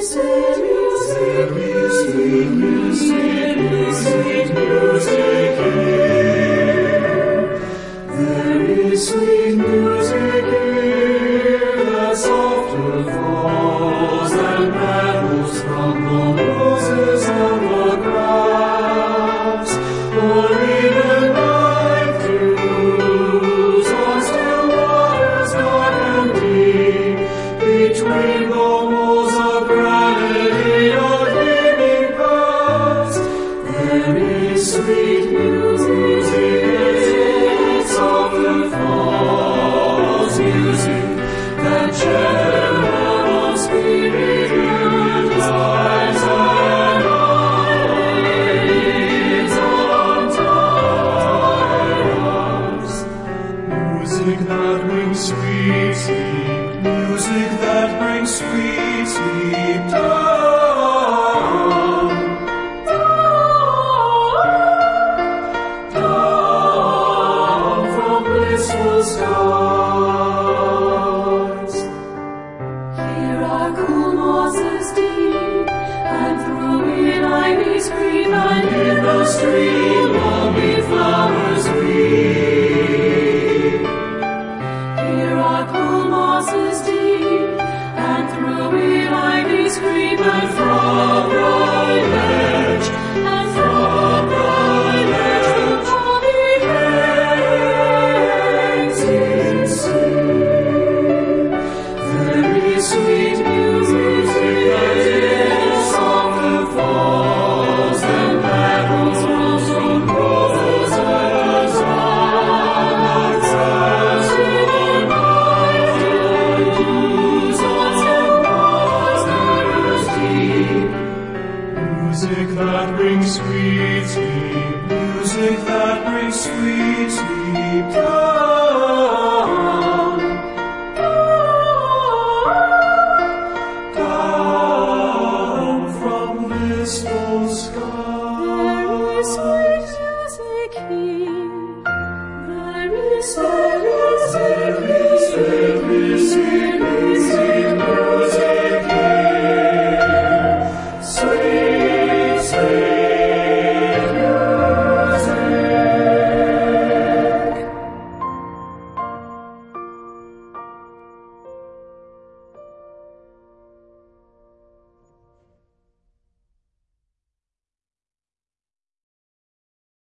Sweet music here that softer falls than petals from the roses and the grass, or even night dews on still waters dark and deep, between the walls of granite in a gleaming past. There is sweet music that softer falls, music that gentle spirit lies and eyes untied us. Music that brings sweet sleep, music that brings sweet sleep down. Blissful skies. Here are cool mosses deep, and through it ivies creep, and in the stream lonely flowers weep. Here are cool mosses deep, and through it ivies creep, and from bright ledge, and from bright ledge, the poppy hangs in sleep. There is sweet music that softer falls than petals from roses on the grass, in the night dews on still waters deep. Music that brings sweet sleep, music